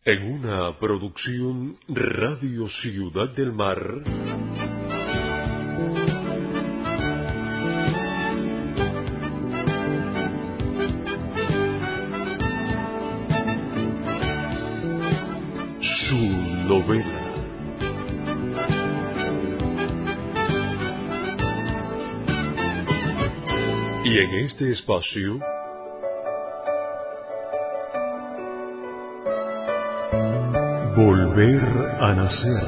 En una producción Radio Ciudad del Mar. Su novela. Y en este espacio, Volver a nacer.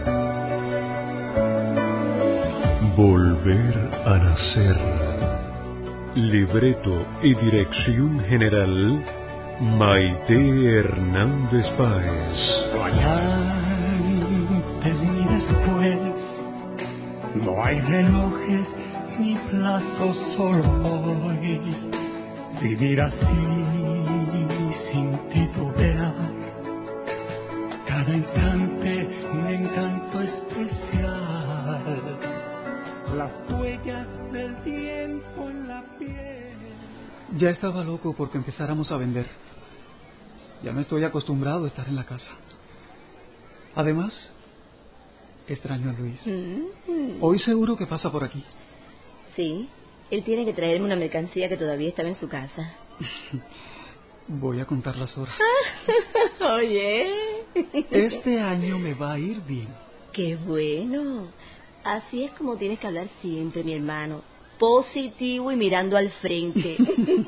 Volver a nacer. Libreto y dirección general, Maite Hernández Páez. No hay antes ni después, no hay relojes ni plazos, solo hoy. Vivir así, sin titubear, cada instante un encanto especial. Las huellas del tiempo en la piel. Ya estaba loco porque empezáramos a vender. Ya no estoy acostumbrado a estar en la casa. Además, extraño a Luis. Hoy seguro que pasa por aquí. Sí, él tiene que traerme una mercancía que todavía estaba en su casa. Voy a contar las horas. Oye. Este año me va a ir bien. Qué bueno. Así es como tienes que hablar siempre, mi hermano. Positivo y mirando al frente.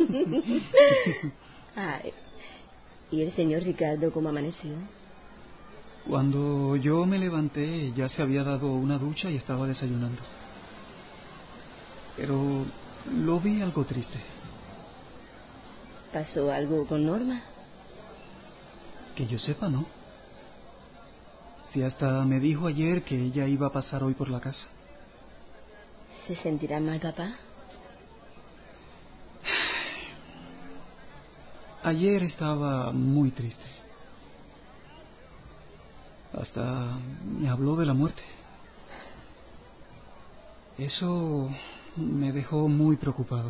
Ay. ¿Y el señor Ricardo cómo amaneció? Cuando yo me levanté, ya se había dado una ducha y estaba desayunando. Pero lo vi algo triste. ¿Pasó algo con Norma? Que yo sepa, ¿no? Si hasta me dijo ayer que ella iba a pasar hoy por la casa. ¿Se sentirá mal, papá? Ayer estaba muy triste. Hasta me habló de la muerte. Eso me dejó muy preocupado.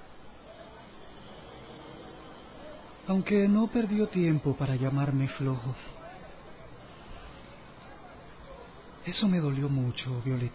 Aunque no perdió tiempo para llamarme flojo. Eso me dolió mucho, Violeta.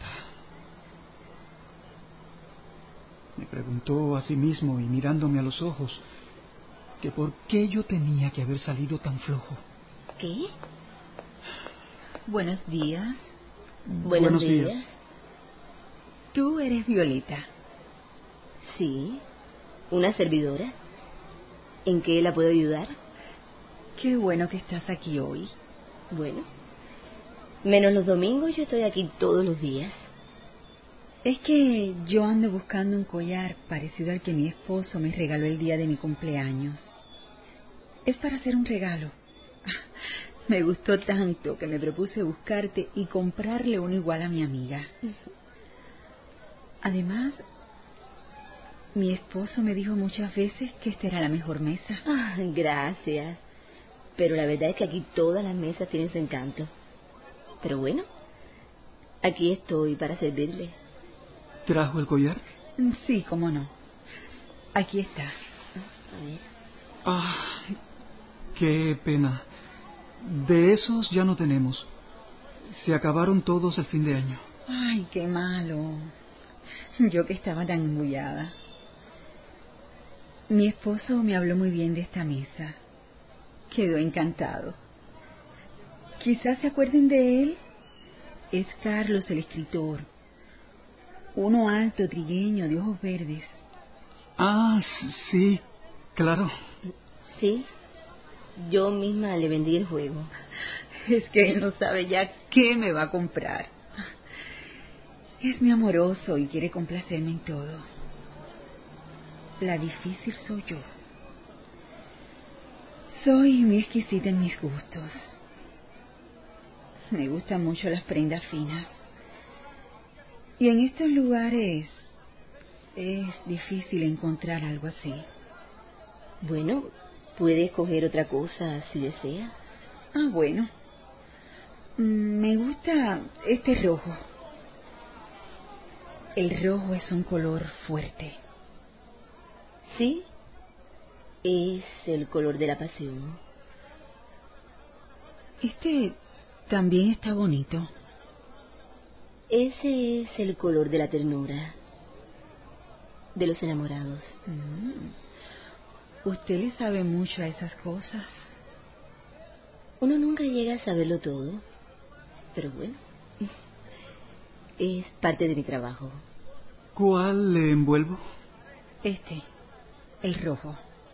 Me preguntó a sí mismo y mirándome a los ojos que por qué yo tenía que haber salido tan flojo. ¿Qué? Buenos días. Buenos días. ¿Tú eres Violeta? Sí, una servidora. ¿En qué la puedo ayudar? Qué bueno que estás aquí hoy. Bueno, menos los domingos, yo estoy aquí todos los días. Es que yo ando buscando un collar parecido al que mi esposo me regaló el día de mi cumpleaños. Es para hacer un regalo. Me gustó tanto que me propuse buscarte y comprarle uno igual a mi amiga. Además, mi esposo me dijo muchas veces que esta era la mejor mesa. Gracias. Pero la verdad es que aquí todas las mesas tienen su encanto. Pero bueno, aquí estoy para servirle. ¿Trajo el collar? Sí, cómo no. Aquí está. A ver. Qué pena. De esos ya no tenemos. Se acabaron todos el fin de año. Ay, qué malo. Yo que estaba tan embullada. Mi esposo me habló muy bien de esta mesa. Quedó encantado. Quizás se acuerden de él. Es Carlos, el escritor. Uno alto, trigueño, de ojos verdes. Sí, claro. Sí, yo misma le vendí el juego. Es que él no sabe ya qué me va a comprar. Es muy amoroso y quiere complacerme en todo. La difícil soy yo. Soy muy exquisita en mis gustos. Me gustan mucho las prendas finas. Y en estos lugares es difícil encontrar algo así. Bueno, puede escoger otra cosa si desea. Bueno. Me gusta este rojo. El rojo es un color fuerte. Sí, es el color de la pasión. Este también está bonito. Ese es el color de la ternura, de los enamorados. Usted le sabe mucho a esas cosas. Uno nunca llega a saberlo todo, pero bueno, es parte de mi trabajo. ¿Cuál le envuelvo? El rojo.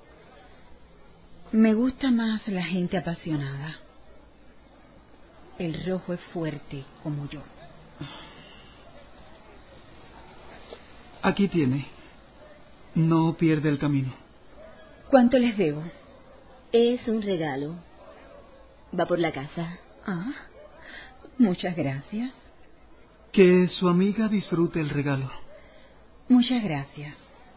Me gusta más la gente apasionada. El rojo es fuerte, como yo. Aquí tiene. No pierde el camino. ¿Cuánto les debo? Es un regalo. Va por la casa. Ah, muchas gracias. Que su amiga disfrute el regalo. Muchas gracias.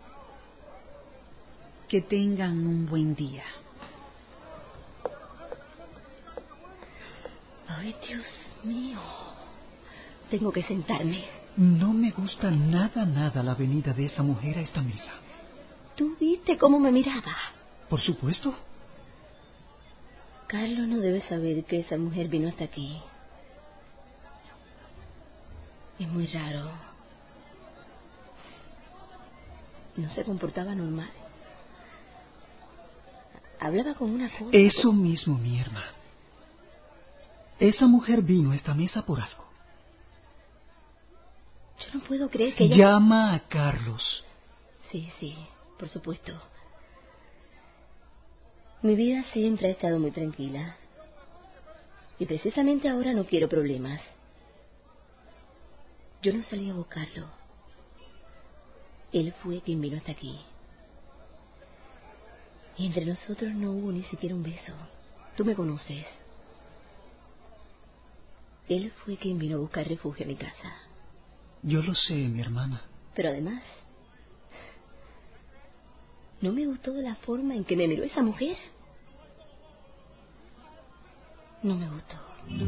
Que tengan un buen día. Ay, Dios mío. Tengo que sentarme. No me gusta nada la venida de esa mujer a esta mesa. ¿Tú viste cómo me miraba? Por supuesto. Carlos no debe saber que esa mujer vino hasta aquí. Es muy raro. No se comportaba normal. Hablaba con una cosa. Eso mismo, mi hermana. Esa mujer vino a esta mesa por algo. Yo no puedo creer que ella... Llama a Carlos. Sí, por supuesto. Mi vida siempre ha estado muy tranquila. Y precisamente ahora no quiero problemas. Yo no salí a buscarlo. Él fue quien vino hasta aquí. Y entre nosotros no hubo ni siquiera un beso. Tú me conoces. Él fue quien vino a buscar refugio a mi casa. Yo lo sé, mi hermana. Pero además, no me gustó de la forma en que me miró esa mujer. No me gustó.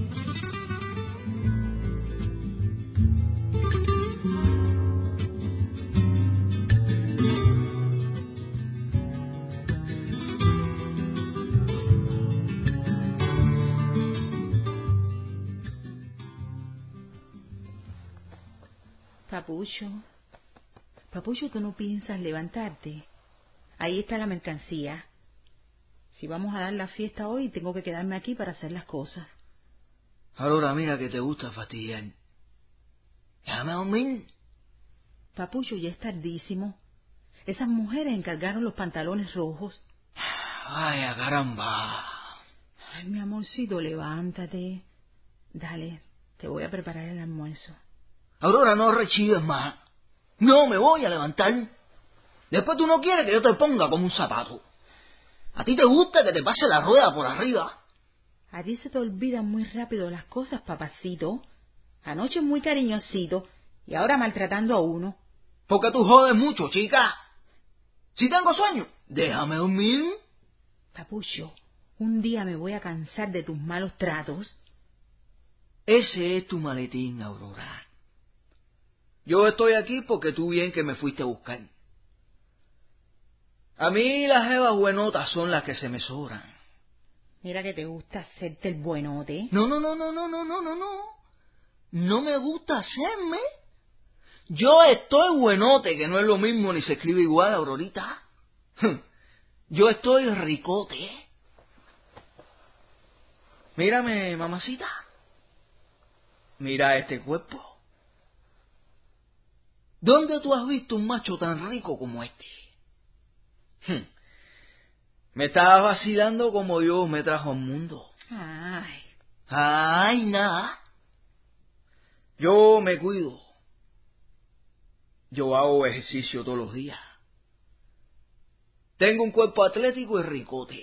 Papucho, ¿tú no piensas levantarte? Ahí está la mercancía. Si vamos a dar la fiesta hoy, tengo que quedarme aquí para hacer las cosas. Ahora mira que te gusta fastidiar. Déjame dormir. Papucho, ya es tardísimo. Esas mujeres encargaron los pantalones rojos. Vaya, caramba. Ay, mi amorcito, levántate. Dale, te voy a preparar el almuerzo. Aurora, no rechives más. No me voy a levantar. Después tú no quieres que yo te ponga como un zapato. ¿A ti te gusta que te pase la rueda por arriba? A ti se te olvidan muy rápido las cosas, papacito. Anoche muy cariñosito y ahora maltratando a uno. Porque tú jodes mucho, chica. Si tengo sueño, déjame dormir. Papucho, un día me voy a cansar de tus malos tratos. Ese es tu maletín, Aurora. Yo estoy aquí porque tú bien que me fuiste a buscar. A mí las jevas buenotas son las que se me sobran. Mira que te gusta hacerte el buenote. No. No me gusta hacerme. Yo estoy buenote, que no es lo mismo ni se escribe igual, Aurorita. Yo estoy ricote. Mírame, mamacita. Mira este cuerpo. ¿Dónde tú has visto un macho tan rico como este? Me estabas vacilando como Dios me trajo al mundo. Ay, nada. Yo me cuido. Yo hago ejercicio todos los días. Tengo un cuerpo atlético y ricote.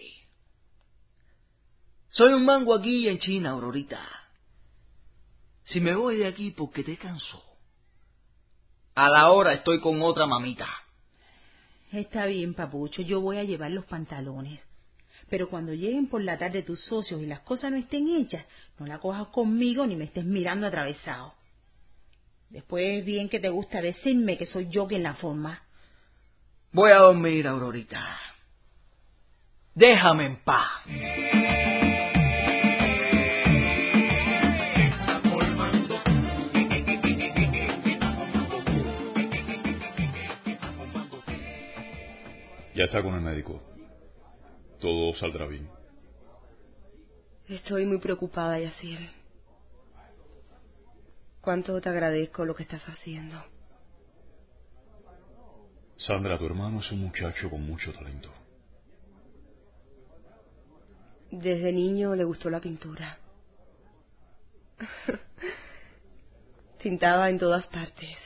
Soy un mango aquí en China, Aurorita. Si me voy de aquí porque te canso, a la hora estoy con otra mamita. Está bien, papucho, yo voy a llevar los pantalones. Pero cuando lleguen por la tarde tus socios y las cosas no estén hechas, no la cojas conmigo ni me estés mirando atravesado. Después bien que te gusta decirme que soy yo quien la forma. Voy a dormir, Aurorita. Déjame en paz. Ya está con el médico. Todo saldrá bien. Estoy muy preocupada, Yaciel. Cuánto te agradezco lo que estás haciendo. Sandra, tu hermano es un muchacho con mucho talento. Desde niño le gustó la pintura. Pintaba en todas partes.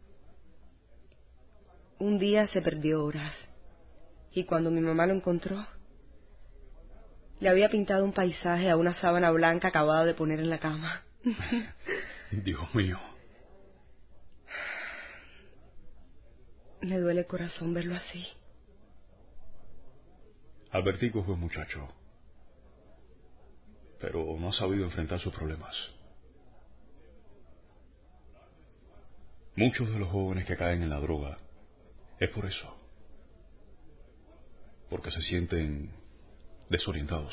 Un día se perdió horas y cuando mi mamá lo encontró, le había pintado un paisaje a una sábana blanca acabada de poner en la cama. Dios mío. Me duele el corazón verlo así. Albertico es buen muchacho, pero no ha sabido enfrentar sus problemas. Muchos de los jóvenes que caen en la droga es por eso, porque se sienten desorientados.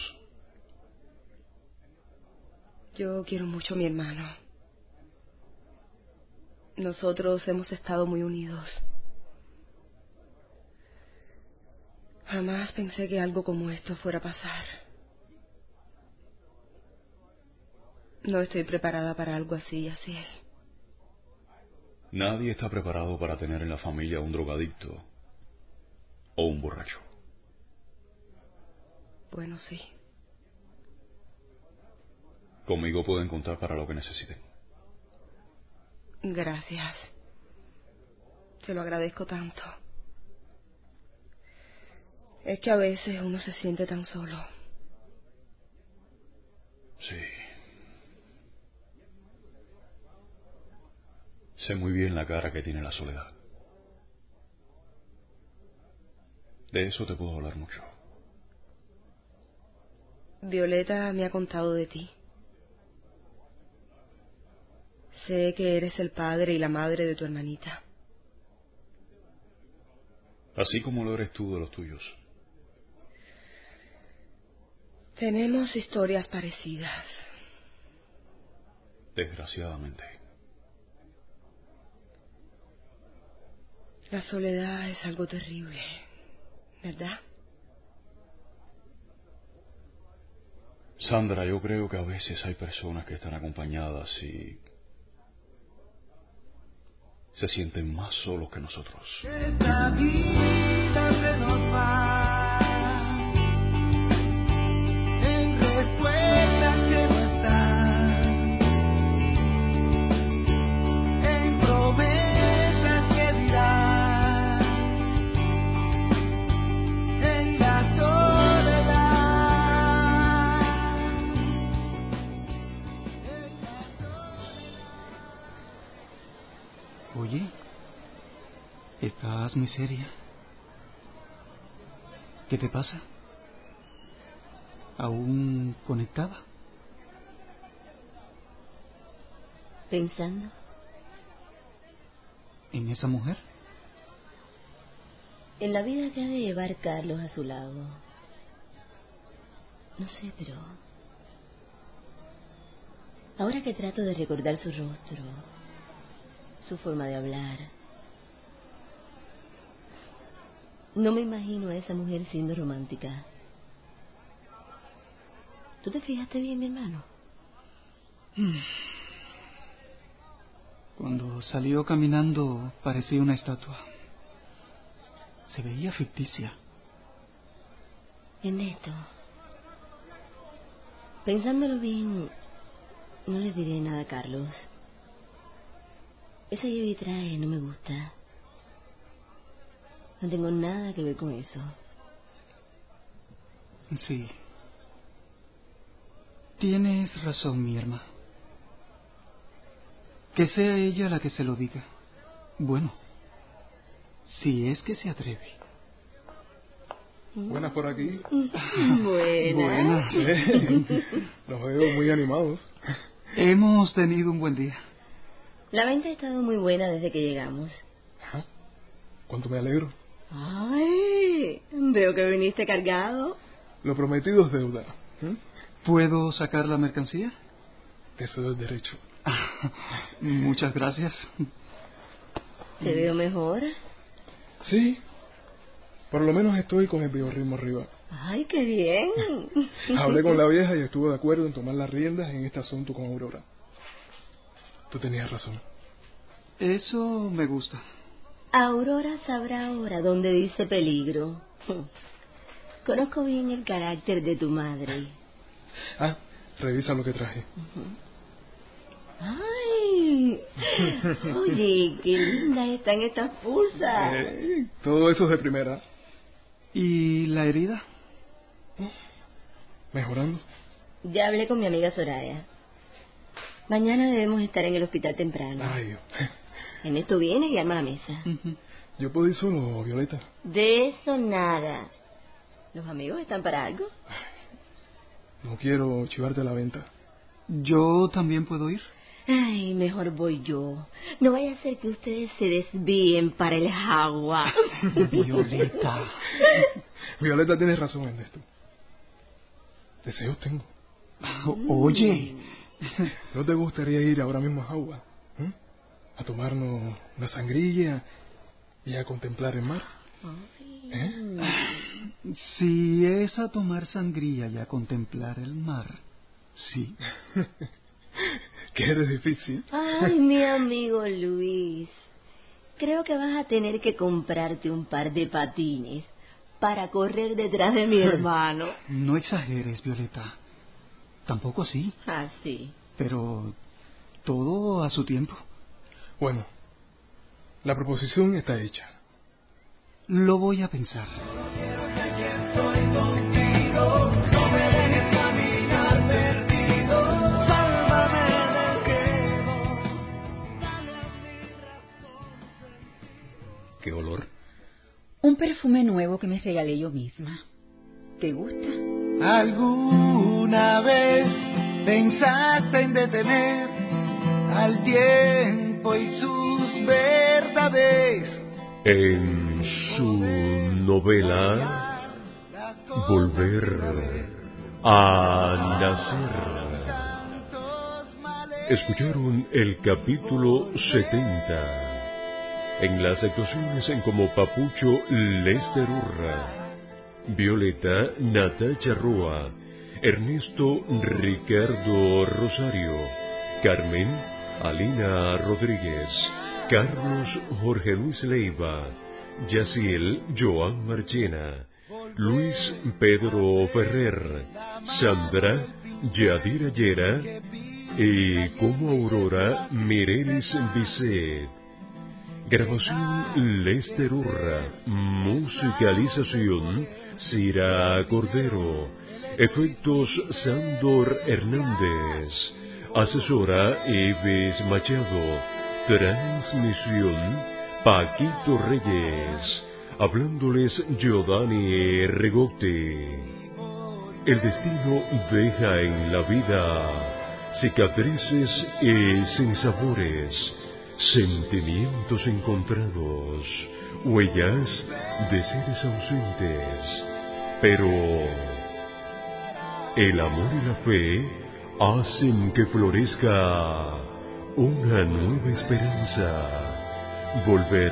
Yo quiero mucho a mi hermano. Nosotros hemos estado muy unidos. Jamás pensé que algo como esto fuera a pasar. No estoy preparada para algo así, Yaciel. Nadie está preparado para tener en la familia un drogadicto o un borracho. Bueno, sí. Conmigo pueden contar para lo que necesiten. Gracias. Te lo agradezco tanto. Es que a veces uno se siente tan solo. Sí. Sé muy bien la cara que tiene la soledad. De eso te puedo hablar mucho. Violeta me ha contado de ti. Sé que eres el padre y la madre de tu hermanita. Así como lo eres tú de los tuyos. Tenemos historias parecidas. Desgraciadamente. La soledad es algo terrible, ¿verdad? Sandra, yo creo que a veces hay personas que están acompañadas y se sienten más solos que nosotros. Esta vida se nos va en respuestas que no están, en promesas que dirán, en la soledad. Oye, estás muy seria. ¿Qué te pasa? ¿Aún conectada? Pensando ¿En esa mujer? en la vida que ha de llevar Carlos a su lado. No sé, pero ahora que trato de recordar su rostro, su forma de hablar, no me imagino a esa mujer siendo romántica. ¿Tú te fijaste bien, mi hermano? Cuando salió caminando parecía una estatua. Se veía ficticia. Ernesto, pensándolo bien, no le diré nada a Carlos. Esa lleva y trae no me gusta. No tengo nada que ver con eso. Sí. Tienes razón, mi hermana. Que sea ella la que se lo diga. Bueno, si es que se atreve. Buenas por aquí. Buenas. Los veo muy animados. Hemos tenido un buen día. La venta ha estado muy buena desde que llegamos. Ajá. ¿Cuánto me alegro? Ay, veo que viniste cargado. Lo prometido es deuda. ¿Puedo sacar la mercancía? Te cedo el derecho. Muchas gracias. ¿Te veo mejor? Sí. Por lo menos estoy con el biorritmo arriba. Ay, qué bien. Hablé con la vieja y estuvo de acuerdo en tomar las riendas en este asunto con Aurora. Tú tenías razón. Eso me gusta. Aurora sabrá ahora dónde dice peligro. Conozco bien el carácter de tu madre. Ah, revisa lo que traje. Ay, oye, qué lindas están estas pulsas. Todo eso es de primera. ¿Y la herida? Mejorando. Ya hablé con mi amiga Soraya. Mañana debemos estar en el hospital temprano. Ay, Dios. En esto viene y arma la mesa. ¿Yo puedo ir solo, Violeta? De eso nada. ¿Los amigos están para algo? No quiero chivarte la venta. ¿Yo también puedo ir? Ay, mejor voy yo. No vaya a ser que ustedes se desvíen para el agua. Violeta. Violeta, tienes razón en esto. Deseos tengo. Oye. ¿No te gustaría ir ahora mismo a agua? A tomarnos una sangrilla y a contemplar el mar. Si es a tomar sangría y a contemplar el mar, sí. Que eres difícil. Ay, mi amigo Luis. Creo que vas a tener que comprarte un par de patines para correr detrás de mi hermano. No exageres, Violeta. Tampoco así. Ah, sí. Pero todo a su tiempo. Bueno, la proposición está hecha. Lo voy a pensar. Estoy contigo, no me dejes caminar perdido, sálvame del quedo, dale a mi razón sentido. ¿Qué olor? Un perfume nuevo que me regalé yo misma. ¿Te gusta? ¿Alguna vez pensaste en detener al tiempo y sus verdades? En su novela Volver a Nacer, escucharon el capítulo 70. En las actuaciones como Papucho Lester Urra, Violeta Natacha Roa, Ernesto Ricardo Rosario, Carmen Alina Rodríguez, Carlos Jorge Luis Leiva, Yaciel Joan Marchena, Luis Pedro Ferrer, Sandra Yadira Yera y como Aurora Mirelis Bisset. Grabación Lester Urra, musicalización Cira Cordero, efectos Sándor Hernández, asesora Eves Machado, transmisión Paquito Reyes, hablándoles Giovanni Regote. El destino deja en la vida cicatrices y sinsabores, sentimientos encontrados, huellas de seres ausentes. Pero el amor y la fe hacen que florezca una nueva esperanza. Volver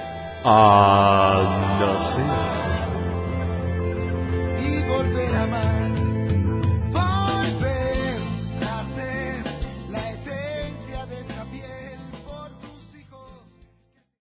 a nacer. Y volver a amar.